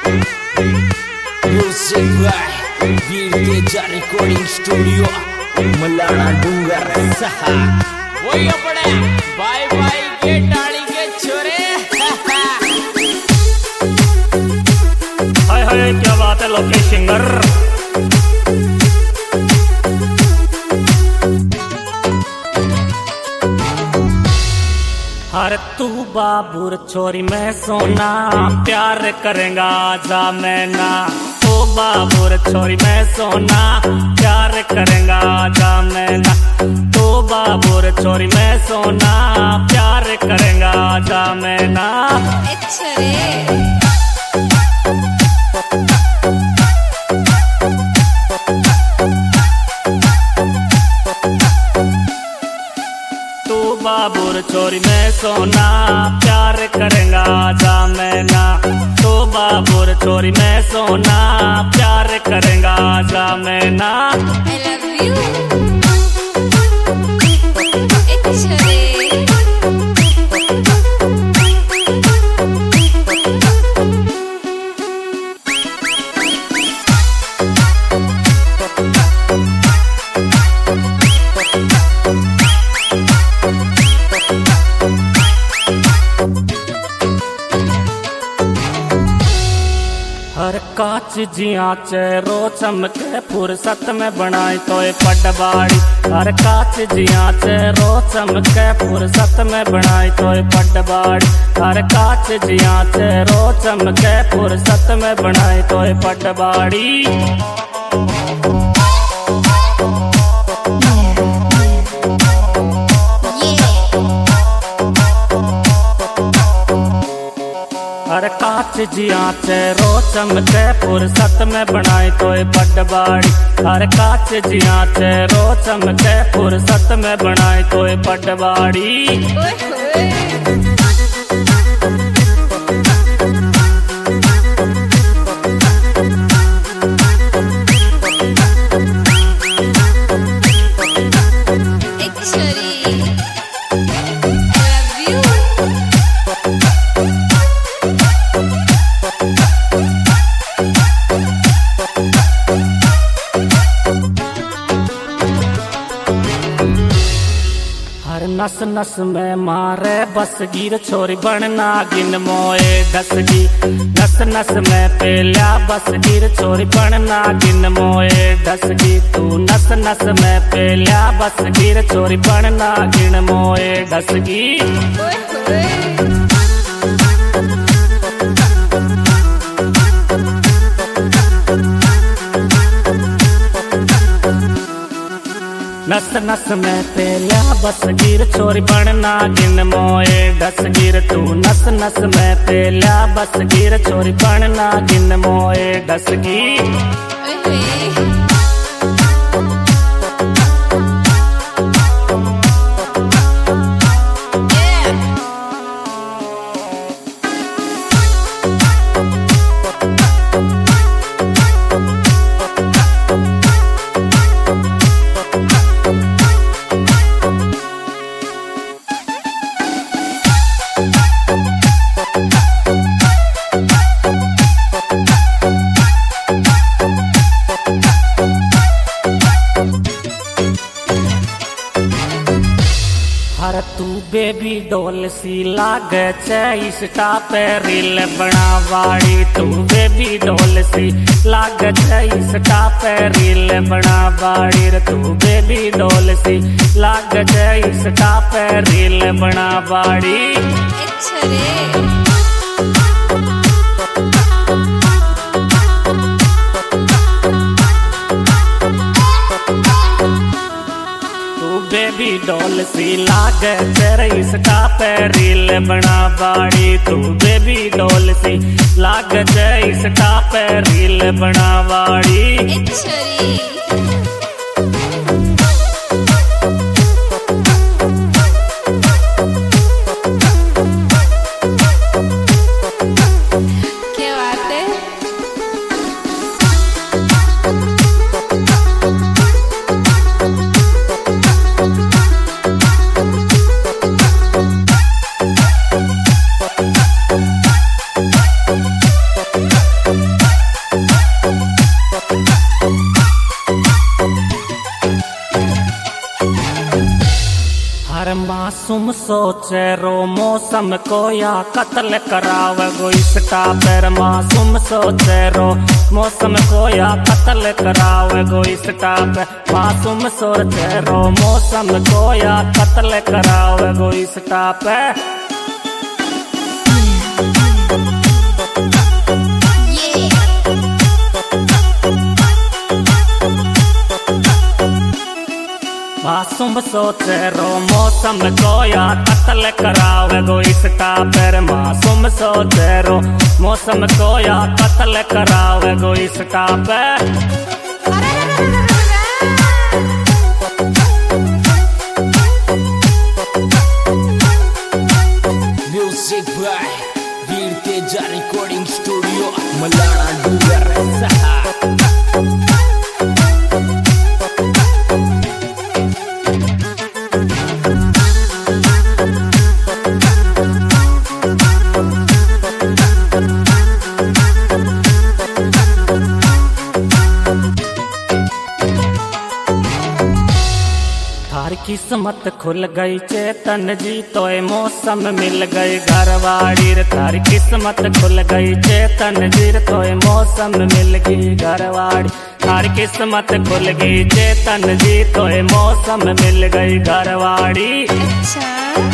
Music by Veer Teja recording studio Malana Dungar सहा वही अपने बाय बाय के डाली के छोरे। हाय हाय क्या बात है लोकेश सिंगर। हर तू बाबूर छोरी मैं सोना प्यार करेगा जा मैं ना। तो बाबूर छोरी मैं सोना प्यार करेगा जा मैं ना। तो बाबूर छोरी मैं सोना प्यार करेगा जा मैं ना। अच्छा रे बाबूर छोरी मैं सोना प्यार करेगा जा मैं ना। तो बाबूर छोरी मैं सोना प्यार करेगा जा मैं ना। I love you। अच्छा रे हर काच जिया चेहरो चमके फुर्सत में बनाई तो पटवाड़ी। हर काच जिया चेहरो चमके फुर्सत में बनाई तो पटवाड़ी। हर काच जिया चेहरो चमके फुर्सत में बनाई तो पटवाड़ी। हर काच जिया चेहरो चमके फुर्सत में बनाई तो पटवाड़ी। हर काच जिया चेहरो चमके फुर्सत में बनाई तो पटवाड़ी। नस नस में मारे बस गिर छोरी बनना गिन मोए डसगी। नस नस में पेल्या बस गिर छोरी बनना गिन मोए डसगी। तू नस नस में पेल्या बस गिर छोरी बनना गिन मोए डसगी। नस नस में पेल्या बस गिर छोरी बनना गिन मोए डसगिर। तू नस नस में पेल्या बस गिर छोरी बनना गिन मोए डसगी। हर तू बेबी डोल सी लागे इंस्टा पे रील बनावाड़ी। तू बेबी डोल सी लागे इंस्टा पे रील बनावाड़ी। तू बेबी डोल सी लागे इंस्टा पे रील बनावाड़ी। अच्छा रे बेबी डॉल सी लागे तेरे इंस्टा पे रील बनावाड़ी। तू बेबी डॉल सी लागे इंस्टा पे रील बनावाड़ी। अच्छा रे क्या बात है। सोचे रो मौसम को या कत्ल करावे गो इसका पैर। मासूम सोचे रो मौसम को या कत्ल करावे गो इसका पैर। मासूम सोचे रो मौसम को या कत्ल करावे गो इसका पैर। मासूम सोचे रो मौसम को या कत्ल करावे गो इसका पैर। मासूम सोचे रो मौसम को या कत्ल करावे गो इसका पैर। Music by Veer Teja recording studio Malana Dungar सहा। थारी किस्मत खुल गई चेतन जी तोय मौसम मिल गई घरवाड़ी रे। थारी किस्मत खुल गई चेतन जी तोय मौसम मिल गई घरवाड़ी। थारी किस्मत खुल गई चेतन जी तोय मौसम मिल गई घरवाड़ी। अच्छा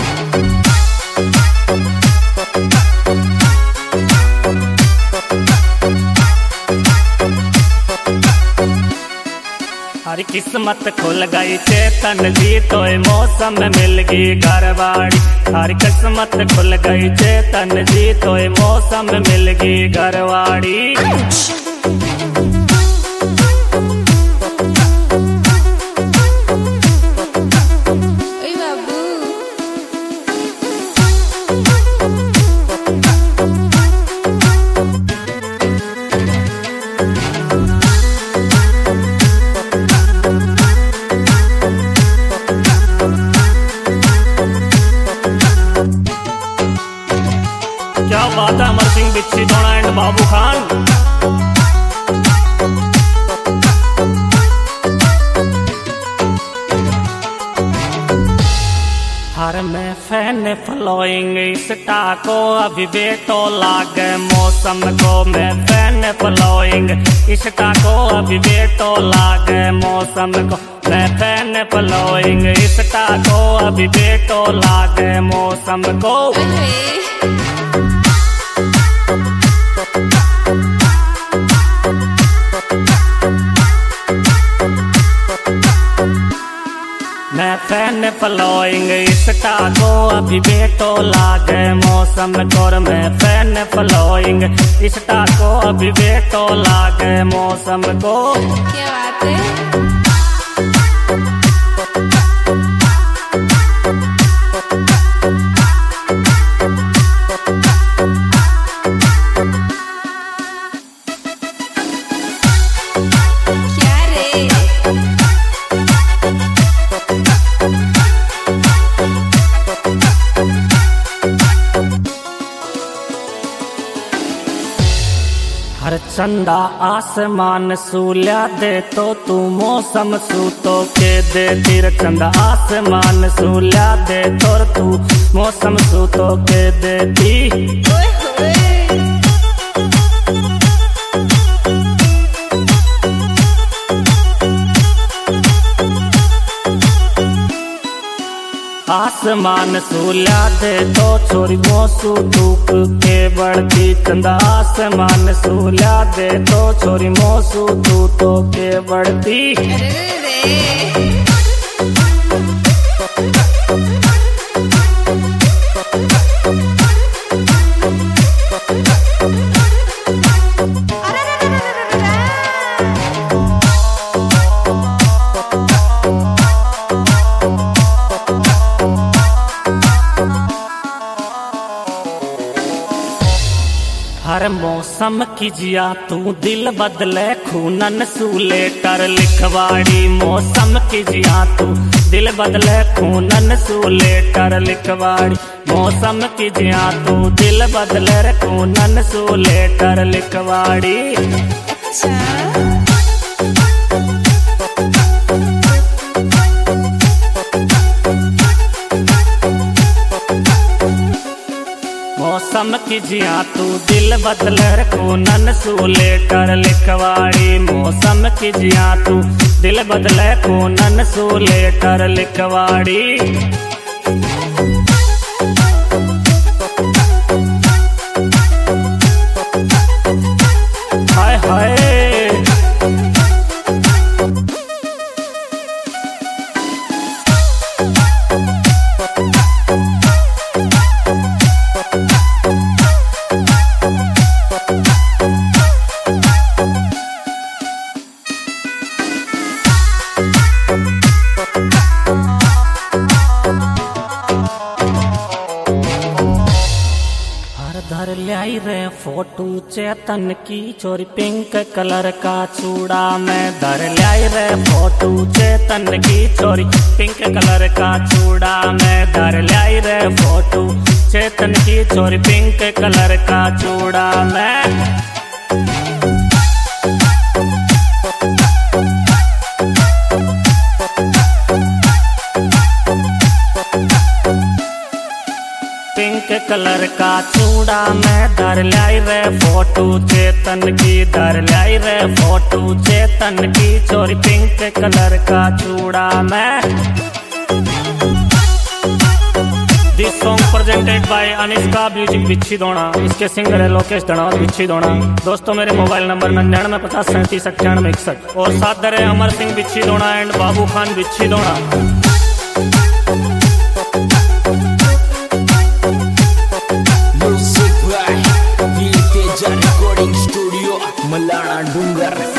हरी किस्मत खुल गई चेतन जी तोय मौसम मिल गई घरवाड़ी। हरी किस्मत खुल गई चेतन जी तोय मौसम मिल गई घरवाड़ी। ओए बाबू क्या बात है अमर सिंह बिच्छी दोना एंड बाबू खान। हर में फैन फॉलोइंग इंस्टा को अभी बेटो लागे मौसम को। मैं फैन फॉलोइंग इंस्टा को अभी बेटो लागे मौसम को। मैं फैन फॉलोइंग इंस्टा को अभी बेटो लागे मौसम को। मैं फैन फॉलोइंग इंस्टा को अभी बेटो लागे मौसम को। मैं फैन फॉलोइंग इंस्टा को अभी बेटो लागे मौसम को। क्या बात है क्या रे हर चंदा आसमान सूल्या दे तो तू मौसम सूतो के दे। तीर चंदा आसमान सूल्या दे तो तू मौसम सूतो के देती। ओए होए आसमान सूल्या दे तो छोरी मौसू धूप के बढ़ती। चंदा आसमान सूल्या दे तो छोरी मौसू धूप के बढ़ती। अरे रे हर मौसम की जिया तू दिल बदले खूनन सूले कर लिखवाड़ी। मौसम की जिया तू दिल बदले खूनन सूले कर लिखवाड़ी। मौसम की जिया तू दिल बदले खूनन सूले कर लिखवाड़ी। अच्छा मौसम की जिया तू दिल बदलर को नन लेटर लिखवाड़ी। मौसम की जिया तू दिल बदले को नन लेटर लिखवाड़ी। हाय हाय धर लाई रे फोटो चेतन की चोरी पिंक कलर का चूड़ा में। धर लाई रे फोटो चेतन की चोरी पिंक कलर का चूड़ा में। धर लाई रे फोटो चेतन की चोरी पिंक कलर का चूड़ा में। पिंक कलर का चूड़ा में धर लाई रे फोटो चेतन की। धर लाई रे फोटो चेतन की चोरी पिंक कलर का चूड़ा में। This song presented by Anishka music बिच्छी दोना। इसके सिंगर है लोकेश धनौत बिच्छी दोना। दोस्तों मेरे मोबाइल नंबर 9950379861 और साथ दर है अमर सिंह बिच्छी दोना एंड बाबू खान बिच्छी दोना। Music by Veer Teja recording studio Malana Dungar.